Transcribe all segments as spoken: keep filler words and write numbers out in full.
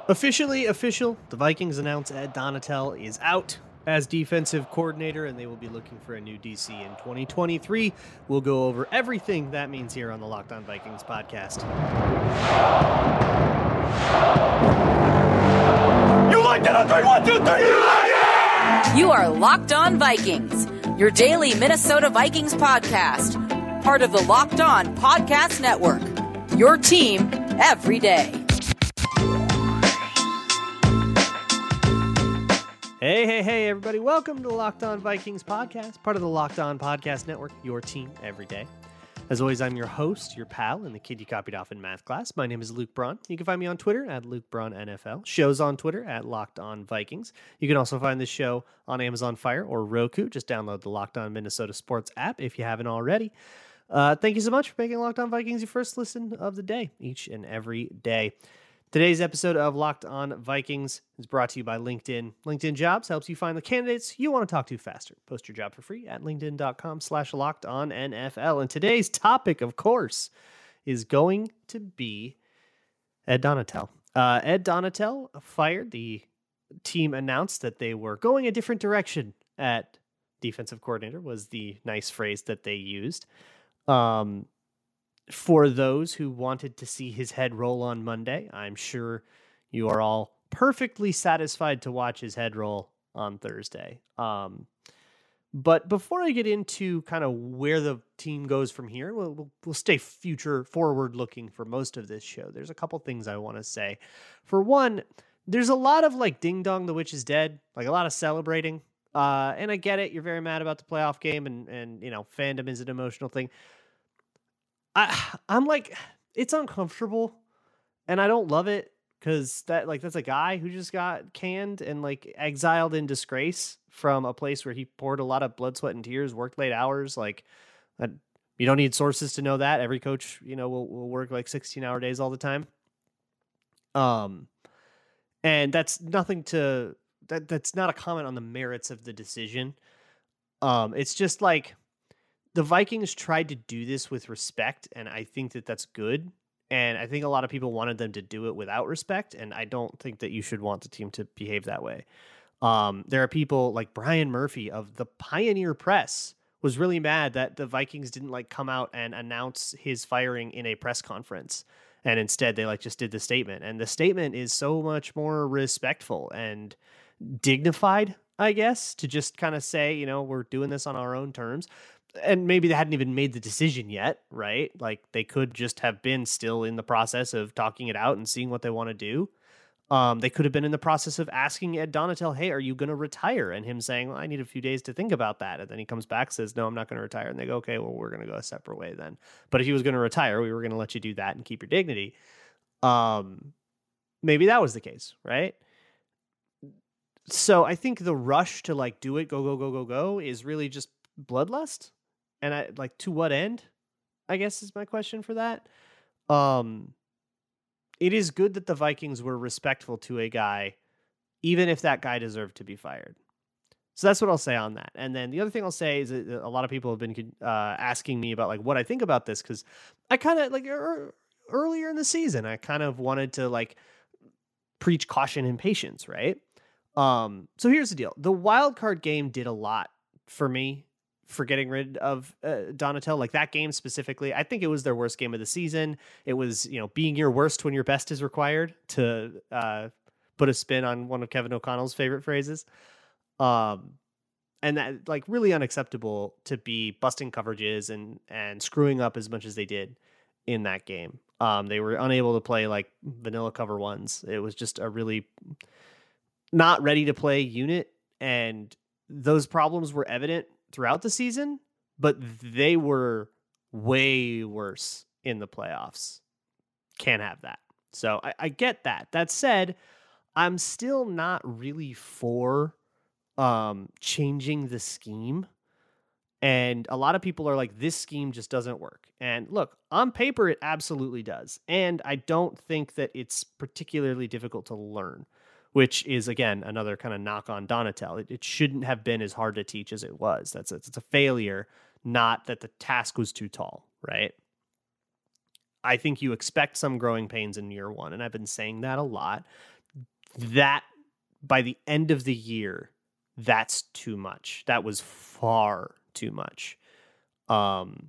Officially official, the Vikings announce Ed Donatel is out as defensive coordinator, and they will be looking for a new D C in twenty twenty-three. We'll go over everything that means here on the Locked On Vikings podcast. You like that on three, one, two, three, you like it! You are Locked On Vikings, your daily Minnesota Vikings podcast, part of the Locked On Podcast Network, your team every day. Hey, hey, hey, everybody. Welcome to the Locked On Vikings podcast, part of the Locked On Podcast Network, your team every day. As always, I'm your host, your pal, and the kid you copied off in math class. My name is Luke Braun. You can find me on Twitter at Luke Braun N F L. Show's on Twitter at Locked On Vikings. You can also find this show on Amazon Fire or Roku. Just download the Locked On Minnesota Sports app if you haven't already. Uh, thank you so much for making Locked On Vikings your first listen of the day, each and every day. Today's episode of Locked On Vikings is brought to you by LinkedIn. LinkedIn Jobs helps you find the candidates you want to talk to faster. Post your job for free at linkedin.com slash locked on NFL. And today's topic, of course, is going to be Ed Donatel. Uh, Ed Donatel fired. The team announced that they were going a different direction at defensive coordinator, was the nice phrase that they used. Um, For those who wanted to see his head roll on Monday, I'm sure you are all perfectly satisfied to watch his head roll on Thursday. Um, but before I get into kind of where the team goes from here, we'll, we'll, we'll stay future forward looking for most of this show. There's a couple things I want to say. For one, there's a lot of like ding dong, the witch is dead, like a lot of celebrating. Uh, and I get it. You're very mad about the playoff game, and, and you know, fandom is an emotional thing. I, I'm like, it's uncomfortable, and I don't love it because that like that's a guy who just got canned and like exiled in disgrace from a place where he poured a lot of blood, sweat, and tears, worked late hours. Like, I, you don't need sources to know that. Every coach, you know, will will work like sixteen hour days all the time. Um, and that's nothing to that. That's not a comment on the merits of the decision. Um, it's just like, the Vikings tried to do this with respect, and I think that that's good. And I think a lot of people wanted them to do it without respect, and I don't think that you should want the team to behave that way. Um, there are people like Brian Murphy of the Pioneer Press was really mad that the Vikings didn't like come out and announce his firing in a press conference, and instead they like just did the statement. And the statement is so much more respectful and dignified, I guess, to just kind of say, you know, we're doing this on our own terms. And maybe they hadn't even made the decision yet, right? Like they could just have been still in the process of talking it out and seeing what they want to do. Um, they could have been in the process of asking Ed Donatel, hey, are you going to retire? And him saying, well, I need a few days to think about that. And then he comes back, says, no, I'm not going to retire. And they go, okay, well, we're going to go a separate way then. But if he was going to retire, we were going to let you do that and keep your dignity. Um, maybe that was the case, right? So I think the rush to like do it, go, go, go, go, go is really just bloodlust. And I like, to what end, I guess is my question for that. Um, it is good that the Vikings were respectful to a guy, even if that guy deserved to be fired. So that's what I'll say on that. And then the other thing I'll say is that a lot of people have been uh, asking me about like what I think about this, because I kind of like er, earlier in the season, I kind of wanted to like preach caution and patience, right? Um, so here's the deal. The wild card game did a lot for me for getting rid of uh, Donatel, like that game specifically. I think it was their worst game of the season. It was, you know, being your worst when your best is required, to uh, put a spin on one of Kevin O'Connell's favorite phrases. Um, and that like really unacceptable to be busting coverages and, and screwing up as much as they did in that game. Um, they were unable to play like vanilla cover ones. It was just a really not ready to play unit. And those problems were evident throughout the season, but they were way worse in the playoffs. Can't have that. So I, I get that. That said, I'm still not really for um, changing the scheme. And a lot of people are like, this scheme just doesn't work. And look, on paper, it absolutely does. And I don't think that it's particularly difficult to learn, which is, again, another kind of knock on Donatel. It, it shouldn't have been as hard to teach as it was. That's a, it's a failure, not that the task was too tall, right? I think you expect some growing pains in year one, and I've been saying that a lot. that by the end of the year, that's too much. That was far too much. Um,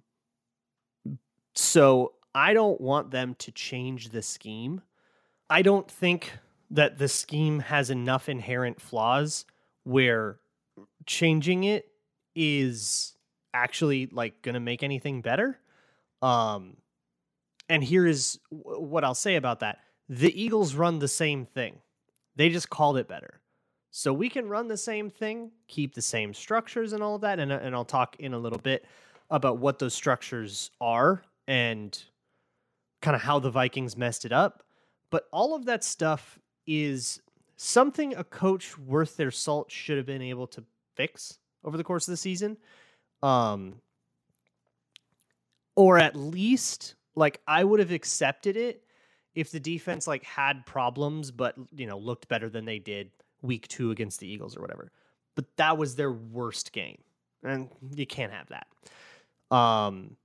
so I don't want them to change the scheme. I don't think that the scheme has enough inherent flaws where changing it is actually like going to make anything better. Um, and here is w- what I'll say about that. The Eagles run the same thing. They just called it better. So we can run the same thing, keep the same structures and all of that. And, and I'll talk in a little bit about what those structures are and kind of how the Vikings messed it up. But all of that stuff is something a coach worth their salt should have been able to fix over the course of the season. Um, or at least, like, I would have accepted it if the defense, like, had problems, but, you know, looked better than they did week two against the Eagles or whatever. But that was their worst game. And you can't have that. Um,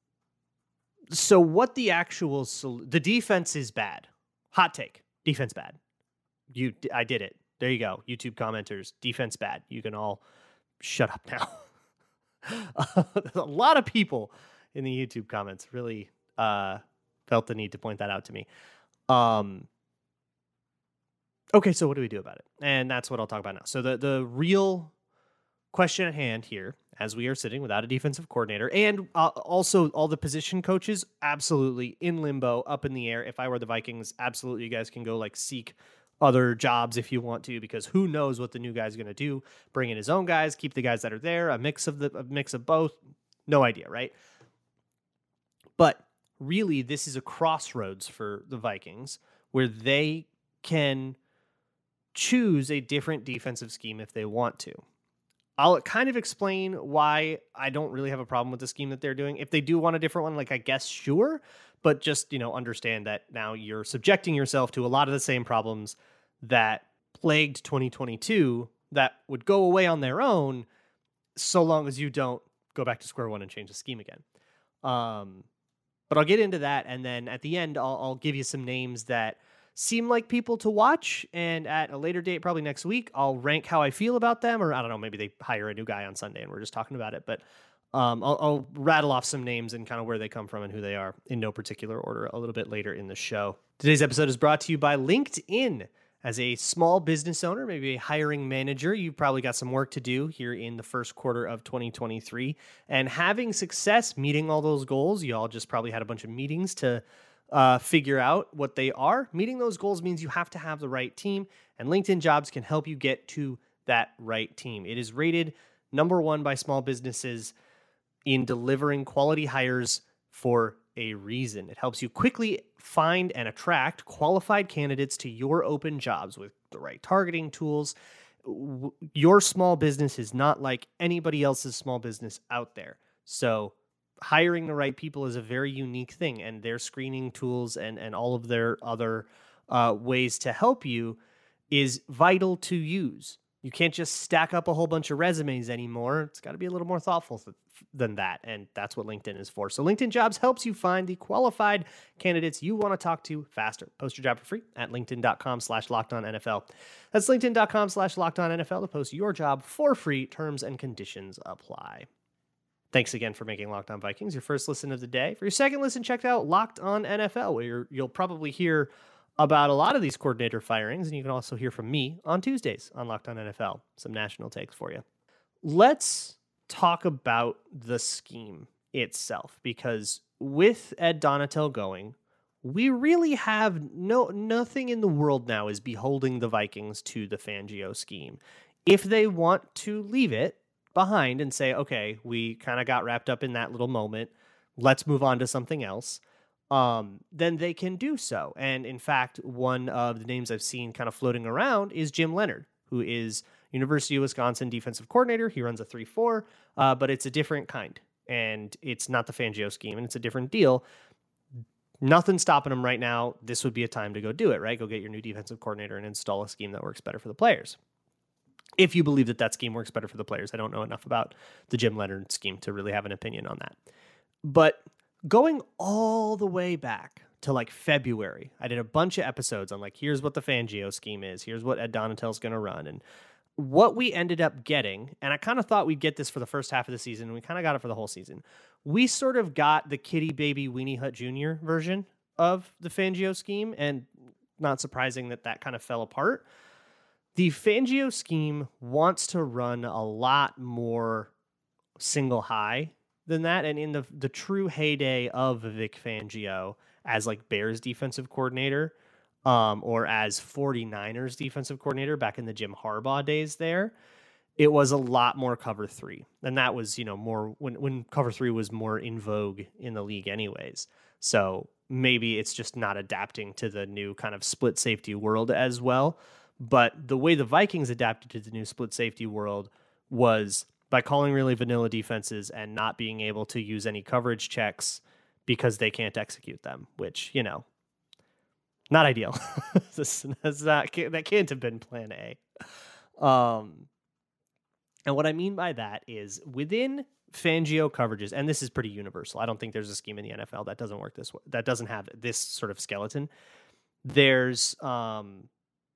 so what the actual, sol- the defense is bad. Hot take. Defense bad. You, I did it. There you go. YouTube commenters. Defense bad. You can all shut up now. uh, a lot of people in the YouTube comments really uh, felt the need to point that out to me. Um, okay, so what do we do about it? And that's what I'll talk about now. So the, the real question at hand here, as we are sitting without a defensive coordinator, and uh, also all the position coaches, absolutely in limbo, up in the air. If I were the Vikings, absolutely, you guys can go like seek other jobs if you want to, because who knows what the new guy's going to do. Bring in his own guys, keep the guys that are there, a mix of the a mix of both. No idea, right? But really, this is a crossroads for the Vikings where they can choose a different defensive scheme if they want to. I'll kind of explain why I don't really have a problem with the scheme that they're doing. If they do want a different one, like I guess, sure. But just, you know, understand that now you're subjecting yourself to a lot of the same problems that plagued twenty twenty-two that would go away on their own so long as you don't go back to square one and change the scheme again. Um, but I'll get into that. And then at the end, I'll, I'll give you some names that seem like people to watch. And at a later date, probably next week, I'll rank how I feel about them. Or I don't know, maybe they hire a new guy on Sunday and we're just talking about it. But um, I'll, I'll rattle off some names and kind of where they come from and who they are in no particular order a little bit later in the show. Today's episode is brought to you by LinkedIn. As a small business owner, maybe a hiring manager, you've probably got some work to do here in the first quarter of twenty twenty-three. And having success meeting all those goals, you all just probably had a bunch of meetings to uh, figure out what they are. Meeting those goals means you have to have the right team, and LinkedIn Jobs can help you get to that right team. It is rated number one by small businesses in delivering quality hires for a reason. It helps you quickly find and attract qualified candidates to your open jobs with the right targeting tools. Your small business is not like anybody else's small business out there. So hiring the right people is a very unique thing, and their screening tools and, and all of their other uh, ways to help you is vital to use. You can't just stack up a whole bunch of resumes anymore. It's got to be a little more thoughtful th- than that, and that's what LinkedIn is for. So LinkedIn Jobs helps you find the qualified candidates you want to talk to faster. Post your job for free at linkedin.com slash locked on NFL. That's linkedin.com slash locked on NFL to post your job for free. Terms and conditions apply. Thanks again for making Locked On Vikings your first listen of the day. For your second listen, check out Locked On N F L, where you're, you'll probably hear about a lot of these coordinator firings, and you can also hear from me on Tuesdays on Locked On N F L. Some national takes for you. Let's talk about the scheme itself, because with Ed Donatel going, we really have no nothing in the world now is beholding the Vikings to the Fangio scheme. If they want to leave it behind and say, okay, we kind of got wrapped up in that little moment, let's move on to something else, um, then they can do so. And in fact, one of the names I've seen kind of floating around is Jim Leonhard, who is University of Wisconsin defensive coordinator. He runs a three four, uh, but it's a different kind, and it's not the Fangio scheme, and it's a different deal. Nothing's stopping him right now. This would be a time to go do it, right? Go get your new defensive coordinator and install a scheme that works better for the players. If you believe that that scheme works better for the players. I don't know enough about the Jim Leonhard scheme to really have an opinion on that. But going all the way back to like February. I did a bunch of episodes on like, here's what the Fangio scheme is. Here's what Ed Donatell's going to run. And what we ended up getting, and I kind of thought we'd get this for the first half of the season, and we kind of got it for the whole season. We sort of got the kitty baby Weenie Hut Junior version of the Fangio scheme, and not surprising that that kind of fell apart. The Fangio scheme wants to run a lot more single high than that. And in the, the true heyday of Vic Fangio as like Bears defensive coordinator, um, or as 49ers defensive coordinator back in the Jim Harbaugh days there, it was a lot more cover three. And that was, you know, more when, when cover three was more in vogue in the league anyways. So maybe it's just not adapting to the new kind of split safety world as well. But the way the Vikings adapted to the new split safety world was by calling really vanilla defenses and not being able to use any coverage checks because they can't execute them, which, you know, not ideal. this, that's not, that can't have been plan A. Um, and what I mean by that is within Fangio coverages, and this is pretty universal. I don't think there's a scheme in the N F L that doesn't work this way, that doesn't have this sort of skeleton. There's um,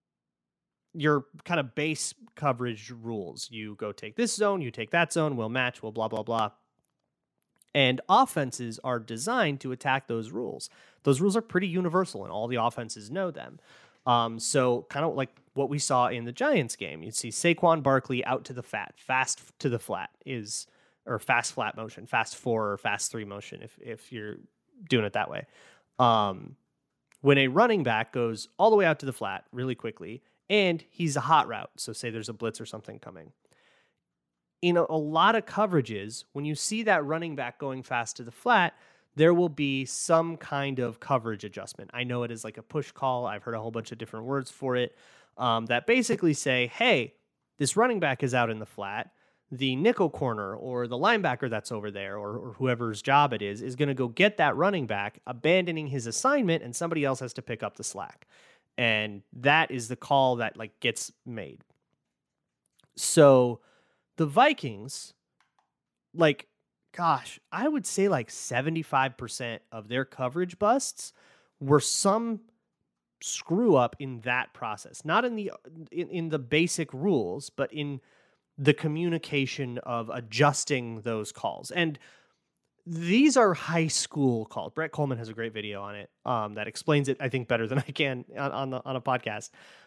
your kind of base coverage rules. You go take this zone, you take that zone, we'll match, we'll blah, blah, blah. And offenses are designed to attack those rules. Those rules are pretty universal, and all the offenses know them. Um, so kind of like what we saw in the Giants game. You'd see Saquon Barkley out to the fat, fast to the flat is, or fast flat motion, fast four or fast three motion if if you're doing it that way. Um, when a running back goes all the way out to the flat really quickly, and he's a hot route, so say there's a blitz or something coming. In a, a lot of coverages, when you see that running back going fast to the flat, there will be some kind of coverage adjustment. I know it is like a push call. I've heard a whole bunch of different words for it um, that basically say, hey, this running back is out in the flat. The nickel corner or the linebacker that's over there or, or whoever's job it is, is going to go get that running back, abandoning his assignment, and somebody else has to pick up the slack. And that is the call that like gets made. So the Vikings, like, gosh, I would say like seventy-five percent of their coverage busts were some screw up in that process. Not in the in, in the basic rules, but in the communication of adjusting those calls. And these are high school calls. Brett Coleman has a great video on it um, that explains it, I think, better than I can on, on, the, on a podcast.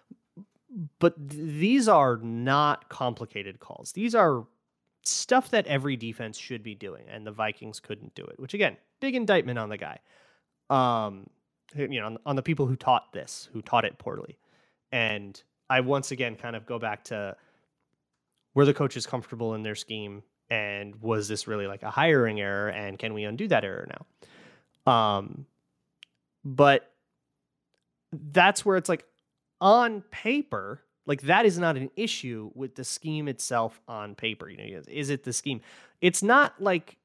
But th- these are not complicated calls. These are stuff that every defense should be doing, and the Vikings couldn't do it, which, again, big indictment on the guy. Um, you know, on, on the people who taught this, who taught it poorly. And I once again kind of go back to, were the coaches comfortable in their scheme? And was this really like a hiring error? And can we undo that error now? Um, but that's where it's like, on paper, like that is not an issue with the scheme itself on paper. You know, is it the scheme? It's not like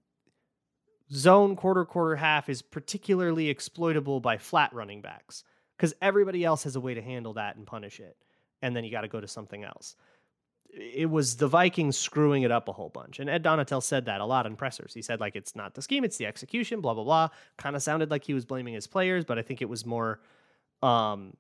zone, quarter, quarter, half is particularly exploitable by flat running backs because everybody else has a way to handle that and punish it. And then you got to go to something else. It was the Vikings screwing it up a whole bunch. And Ed Donatell said that a lot in pressers. He said, like, it's not the scheme, it's the execution, blah, blah, blah. Kind of sounded like he was blaming his players, but I think it was more, um,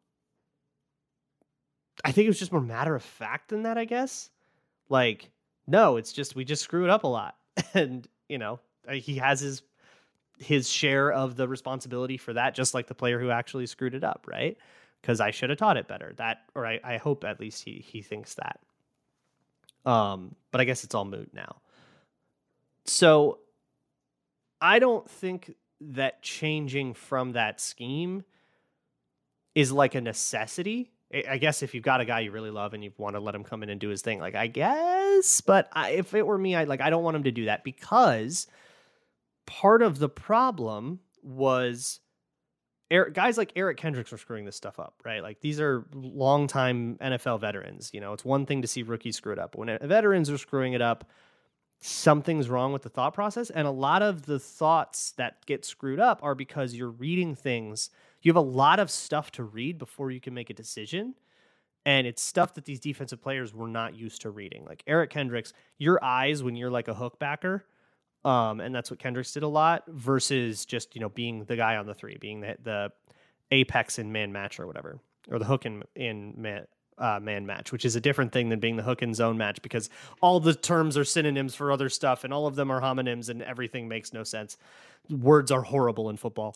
I think it was just more matter of fact than that, I guess. Like, no, it's just, we just screw it up a lot. And, you know, he has his, his share of the responsibility for that, just like the player who actually screwed it up, right? Because I should have taught it better. That, or I, I hope at least he he thinks that. Um, but I guess it's all moot now. So I don't think that changing from that scheme is like a necessity. I guess if you've got a guy you really love and you want to let him come in and do his thing, like I guess, but I, if it were me, I like, I don't want him to do that because part of the problem was Eric, guys like Eric Kendricks were screwing this stuff up, right? Like these are longtime N F L veterans. You know, it's one thing to see rookies screw it up. When veterans are screwing it up, something's wrong with the thought process. And a lot of the thoughts that get screwed up are because you're reading things. You have a lot of stuff to read before you can make a decision. And it's stuff that these defensive players were not used to reading. Like Eric Kendricks, your eyes when you're like a hook backer Um, and that's what Kendricks did a lot versus just, you know, being the guy on the three, being the, the apex in man match or whatever, or the hook in, in man, uh, man match, which is a different thing than being the hook in zone match, because all the terms are synonyms for other stuff and all of them are homonyms and everything makes no sense. Words are horrible in football.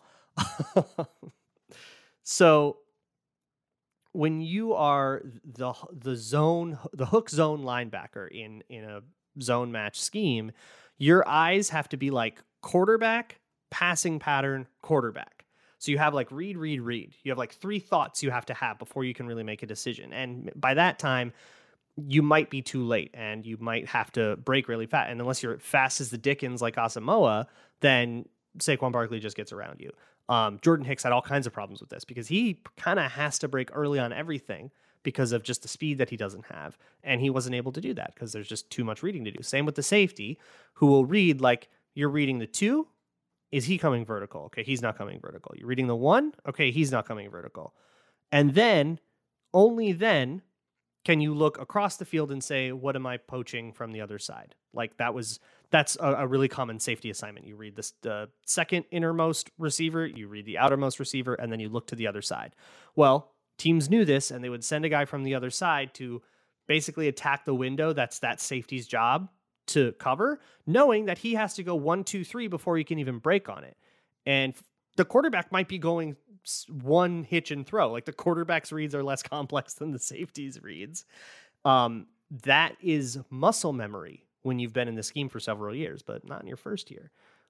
So when you are the the zone, the hook zone linebacker in, in a zone match scheme, your eyes have to be like quarterback, passing pattern, quarterback. So you have like read, read, read. You have like three thoughts you have to have before you can really make a decision. And by that time, you might be too late and you might have to break really fast. And unless you're fast as the Dickens like Asamoah, then Saquon Barkley just gets around you. Um, Jordan Hicks had all kinds of problems with this because he kind of has to break early on everything because of just the speed that he doesn't have. And he wasn't able to do that because there's just too much reading to do. Same with the safety, who will read like you're reading the two. Is he coming vertical? Okay, he's not coming vertical. You're reading the one. Okay, he's not coming vertical. And then, only then, can you look across the field and say, what am I poaching from the other side? Like that was, that's a, a really common safety assignment. You read this, the second innermost receiver, you read the outermost receiver, and then you look to the other side. Well, teams knew this, and they would send a guy from the other side to basically attack the window. That's that safety's job to cover, knowing that he has to go one, two, three before he can even break on it. And the quarterback might be going one hitch and throw. Like the quarterback's reads are less complex than the safety's reads. Um, that is muscle memory when you've been in the scheme for several years, but not in your first year.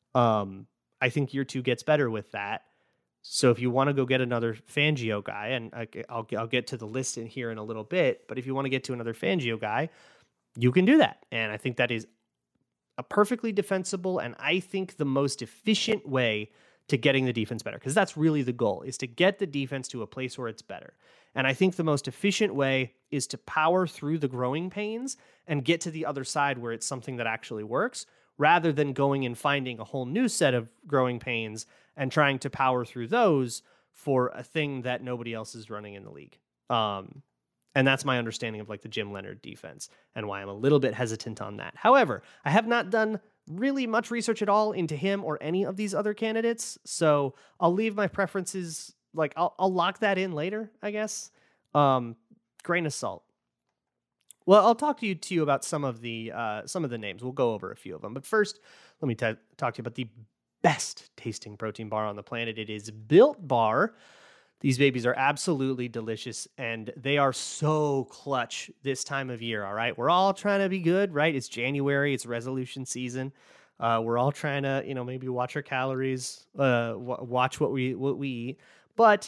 Um, I think year two gets better with that. So if you want to go get another Fangio guy, and I, I'll, I'll get to the list in here in a little bit, but if you want to get to another Fangio guy, you can do that. And I think that is a perfectly defensible and I think the most efficient way to getting the defense better, because that's really the goal, is to get the defense to a place where it's better. And I think the most efficient way is to power through the growing pains and get to the other side where it's something that actually works, rather than going and finding a whole new set of growing pains and trying to power through those for a thing that nobody else is running in the league. Um, and that's my understanding of like the Jim Leonhard defense and why I'm a little bit hesitant on that. However, I have not done really much research at all into him or any of these other candidates. So I'll leave my preferences, like I'll, I'll lock that in later, I guess. Um, grain of salt. Well, I'll talk to you to you about some of the uh, some of the names. We'll go over a few of them. But first, let me t- talk to you about the best tasting protein bar on the planet. It is Built Bar. These babies are absolutely delicious, and they are so clutch this time of year, all right? We're all trying to be good, right? It's January. It's resolution season. Uh, we're all trying to, you know, maybe watch our calories, uh, w- watch what we what we eat. But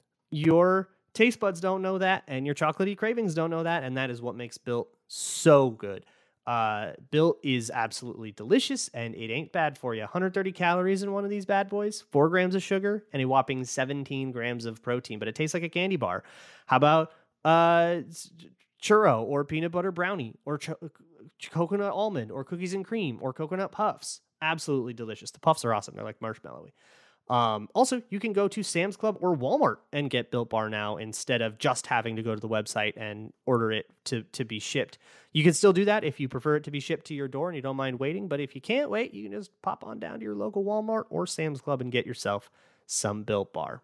your taste buds don't know that, and your chocolatey cravings don't know that, and that is what makes Built so good. Uh, Built is absolutely delicious, and it ain't bad for you. one hundred thirty calories in one of these bad boys, four grams of sugar, and a whopping seventeen grams of protein, but it tastes like a candy bar. How about uh, churro or peanut butter brownie or ch- coconut almond or cookies and cream or coconut puffs? Absolutely delicious. The puffs are awesome. They're like marshmallowy. Um, also, you can go to Sam's Club or Walmart and get Built Bar now instead of just having to go to the website and order it to, to be shipped. You can still do that if you prefer it to be shipped to your door and you don't mind waiting. But if you can't wait, you can just pop on down to your local Walmart or Sam's Club and get yourself some Built Bar.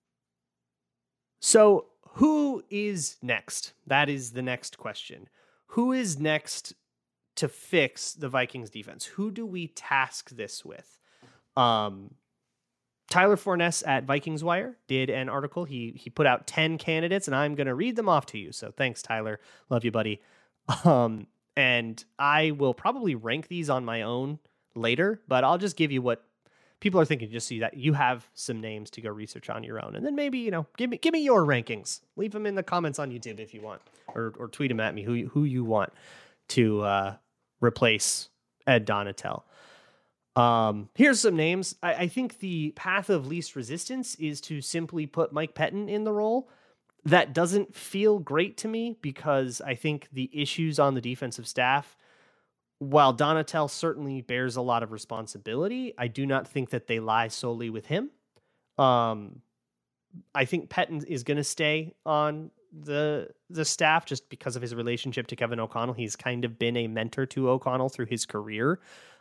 So who is next? That is the next question. Who is next to fix the Vikings defense? Who do we task this with? Um, Tyler Forness at Vikings Wire did an article. He he put out ten candidates, and I'm going to read them off to you. So thanks, Tyler. Love you, buddy. Um, and I will probably rank these on my own later, but I'll just give you what people are thinking, just so that you have some names to go research on your own. And then maybe, you know, give me give me your rankings. Leave them in the comments on YouTube if you want, or or tweet them at me who who you want to uh, replace Ed Donatel. Um, here's some names. I, I think the path of least resistance is to simply put Mike Pettin in the role. That doesn't feel great to me because I think the issues on the defensive staff, while Donatel certainly bears a lot of responsibility, I do not think that they lie solely with him. Um, I think Pettin is going to stay on the the staff just because of his relationship to Kevin O'Connell. He's kind of been a mentor to O'Connell through his career.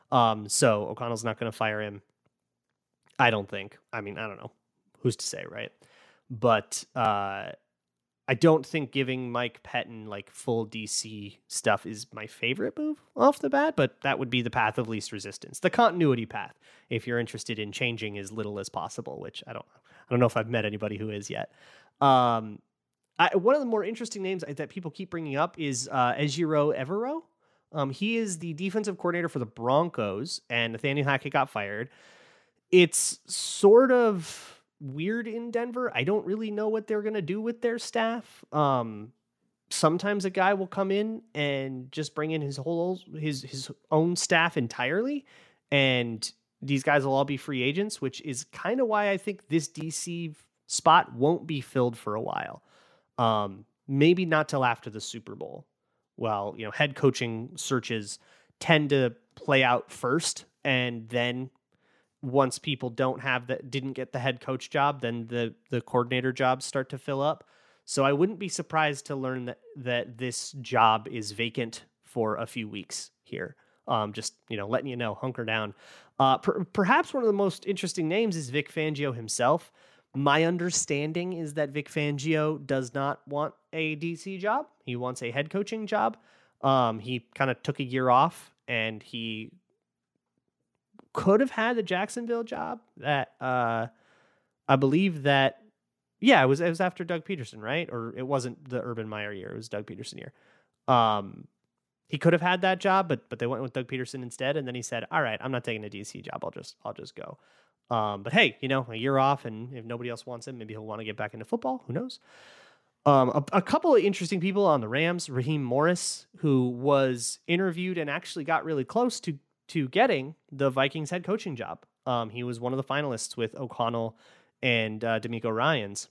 Um, so O'Connell's not going to fire him. I don't think. I mean, I don't know. Who's to say, right? But uh, I don't think giving Mike Pettine like full D C stuff is my favorite move off the bat, but that would be the path of least resistance, the continuity path, if you're interested in changing as little as possible, which I don't I don't know if I've met anybody who is yet. Um, I, one of the more interesting names that people keep bringing up is uh, Ejiro Evero. Um, he is the defensive coordinator for the Broncos, and Nathaniel Hackett got fired. It's sort of weird in Denver. I don't really know what they're going to do with their staff. Um, sometimes a guy will come in and just bring in his whole his his own staff entirely, and these guys will all be free agents, which is kind of why I think this D C spot won't be filled for a while. Um, maybe not till after the Super Bowl. Well, you know, head coaching searches tend to play out first, and then once people don't have that, didn't get the head coach job, then the the coordinator jobs start to fill up. So I wouldn't be surprised to learn that that this job is vacant for a few weeks here. Um, just, you know, letting you know, hunker down. Uh, per, perhaps one of the most interesting names is Vic Fangio himself. My understanding is that Vic Fangio does not want a D C job. He wants a head coaching job. Um, he kind of took a year off, and he could have had the Jacksonville job that uh, I believe that, yeah, it was, it was after Doug Peterson, right? Or it wasn't the Urban Meyer year. It was Doug Peterson year. Um, he could have had that job, but, but they went with Doug Peterson instead. And then he said, all right, I'm not taking a D C job. I'll just, I'll just go. Um, but hey, you know, a year off, and if nobody else wants him, maybe he'll want to get back into football. Who knows? Um, a, a couple of interesting people on the Rams, Raheem Morris, who was interviewed and actually got really close to to getting the Vikings head coaching job. Um, he was one of the finalists with O'Connell and uh, D'Amico Ryans.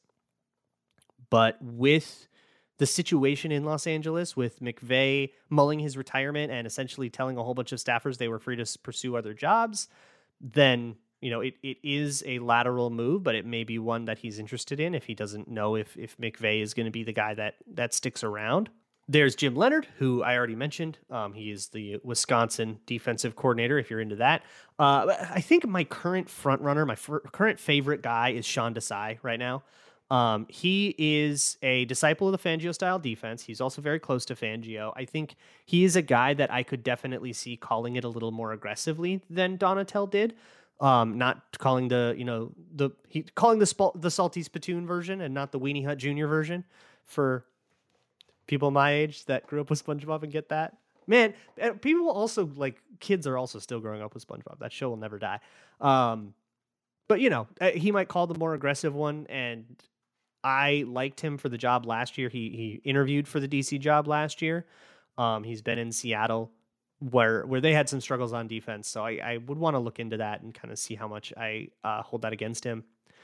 But with the situation in Los Angeles, with McVay mulling his retirement and essentially telling a whole bunch of staffers they were free to pursue other jobs, then, you know, it, it is a lateral move, but it may be one that he's interested in if he doesn't know if, if McVay is going to be the guy that, that sticks around. There's Jim Leonard, who I already mentioned. Um, he is the Wisconsin defensive coordinator, if you're into that. Uh, I think my current front runner, my f- current favorite guy is Sean Desai right now. Um, he is a disciple of the Fangio-style defense. He's also very close to Fangio. I think he is a guy that I could definitely see calling it a little more aggressively than Donatel did. Um, not calling the, you know, the he calling the sp- the Salty Spittoon version and not the Weenie Hut Junior version for people my age that grew up with SpongeBob and get that. Man, people also, like, kids are also still growing up with SpongeBob. That show will never die. Um, but, you know, he might call the more aggressive one, and I liked him for the job last year. He he interviewed for the D C job last year. Um, he's been in Seattle where where they had some struggles on defense, so I, I would want to look into that and kind of see how much I uh, hold that against him.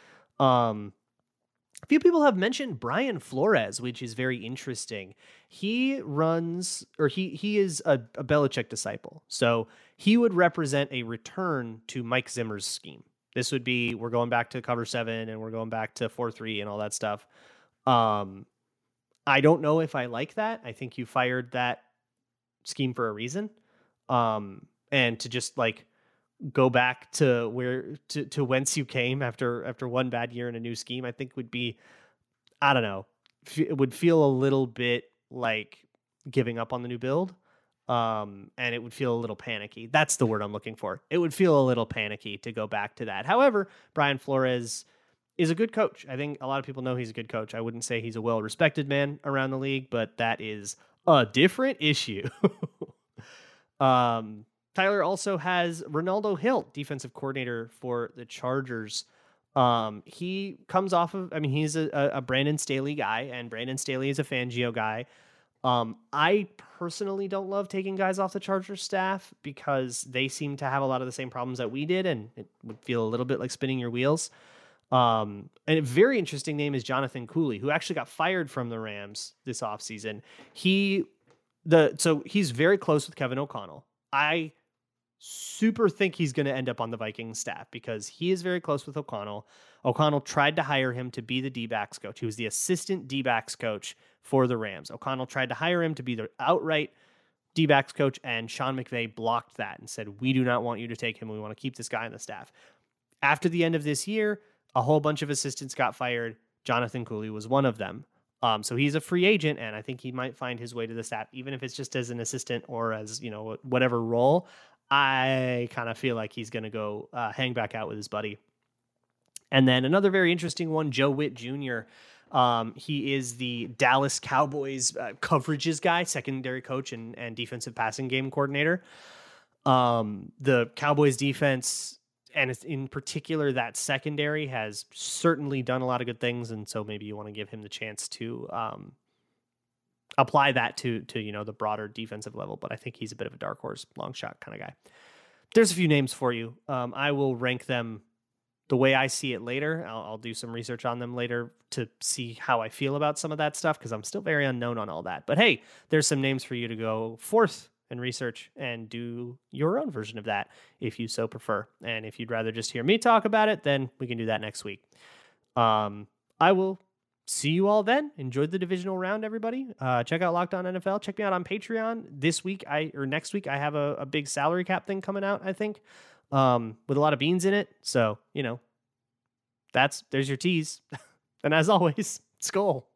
Um. A few people have mentioned Brian Flores, which is very interesting. He runs, or he he is a, a Belichick disciple. So he would represent a return to Mike Zimmer's scheme. This would be, we're going back to cover seven and we're going back to four three and all that stuff. Um, I don't know if I like that. I think you fired that scheme for a reason. Um, and to just like go back to where to, to whence you came after after one bad year in a new scheme, I think would be, I don't know, it would feel a little bit like giving up on the new build, um, and it would feel a little panicky. That's the word I'm looking for. It would feel a little panicky to go back to that. However, Brian Flores is a good coach. I think a lot of people know he's a good coach. I wouldn't say he's a well-respected man around the league, but that is a different issue. um. Tyler also has Ronaldo Hill, defensive coordinator for the Chargers. Um, he comes off of, I mean, he's a, a Brandon Staley guy, and Brandon Staley is a Fangio guy. Um, I personally don't love taking guys off the Chargers staff because they seem to have a lot of the same problems that we did, and it would feel a little bit like spinning your wheels. Um, and a very interesting name is Jonathan Cooley, who actually got fired from the Rams this offseason. He, the, so he's very close with Kevin O'Connell. I super think he's going to end up on the Vikings staff because he is very close with O'Connell. O'Connell tried to hire him to be the D-backs coach. He was the assistant D-backs coach for the Rams. O'Connell tried to hire him to be the outright D-backs coach and Sean McVay blocked that and said, we do not want you to take him. We want to keep this guy on the staff. After the end of this year, a whole bunch of assistants got fired. Jonathan Cooley was one of them. Um, so he's a free agent, and I think he might find his way to the staff, even if it's just as an assistant or as, you know, whatever role. I kind of feel like he's going to go uh, hang back out with his buddy. And then another very interesting one, Joe Witt Junior Um, he is the Dallas Cowboys uh, coverages guy, secondary coach and, and defensive passing game coordinator. Um, the Cowboys defense, and it's in particular that secondary, has certainly done a lot of good things. And so maybe you want to give him the chance to um, apply that to, to, you know, the broader defensive level. But I think he's a bit of a dark horse, long shot kind of guy. There's a few names for you. Um, I will rank them the way I see it later. I'll, I'll do some research on them later to see how I feel about some of that stuff, because I'm still very unknown on all that. But hey, there's some names for you to go forth and research and do your own version of that if you so prefer. And if you'd rather just hear me talk about it, then we can do that next week. Um, I will see you all then. Enjoy the divisional round, everybody. Uh, check out Locked On N F L. Check me out on Patreon. This week, I or next week, I have a, a big salary cap thing coming out, I think. Um, with a lot of beans in it. So, you know, that's, there's your tease. And as always, Skol.